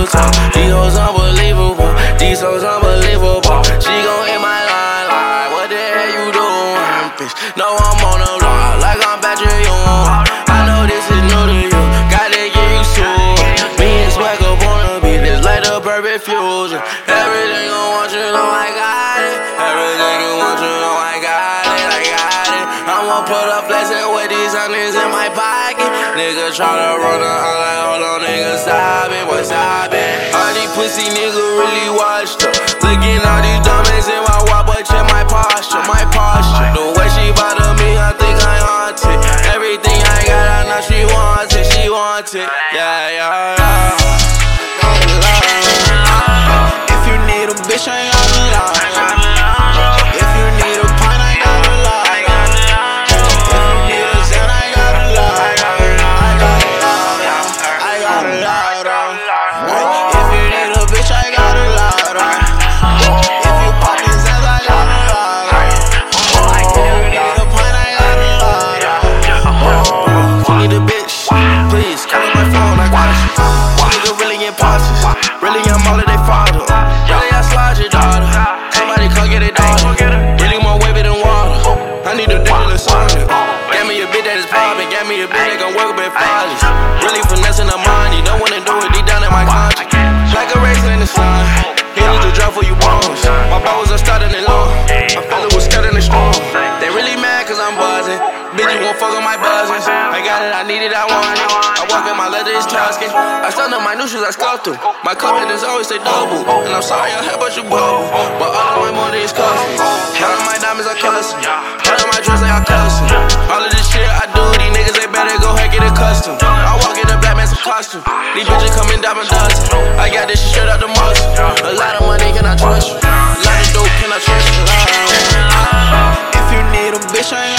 These hoes unbelievable, these hoes unbelievable. She gon' hit my line like, what the hell you doing, bitch? No, I'm on the line like I'm Patrick Ewing. I know this is new to you, gotta get used to it. Me and Swag up on the beat, it's like the perfect fusion. Everything I want you know I got it. Everything you want you know I got it, I got it. I'ma put a flexin' with these hundreds in my pocket. Nigga tryna run the I'm like, hold on, nigga, stop it, boy, stop it. All these pussy niggas really washed up. Looking all these diamonds in my watch, but check my posture, my posture. The way she bother me, I think I haunted. Everything I got, I know she wants it, she wants it. Yeah, yeah, yeah. If you need a bitch, I ain't got a lot. If you need a pint, I got a lot. If you need a Zen, I got a lot. I got a lot. If you need a bitch, I got a lot. If you poppin' Zens, I got a lot. If you need a pint, I got a lot. You need a bitch, please call on my phone, I got you. Nigga really impulsive, really I'm all of they father. Really I slide your daughter, somebody come get it daughter. Really more wavy than water, I need a digital sauna. Get me a bitch that is poppin', get me a bitch that gon' work with flawless. Really finessing the mind, you don't wanna do it deep down in my conscience. Like a raisin in the sun, he need to drop for you bones. My balls are starting it long, my fellow was cutting it strong. They really mad cause I'm buzzing, bitch you won't fuck with my buzzings. I got it, I need it, I want it. I walk in my leather, it's Tuscan. I stand up my new shoes, I scuff through. My confidence always stay double. And I'm sorry I had but you bubble. But all of my money is custom. All of my diamonds are custom. All of my dress they are custom. All of this shit I do, these niggas they better go ahead get it custom. I walk in the black man some costume. These bitches come in diamond dozen. I got this shit straight out the muscle. A lot of money, can I trust you? A lot of dope, can I trust you? If you need a bitch, I ain't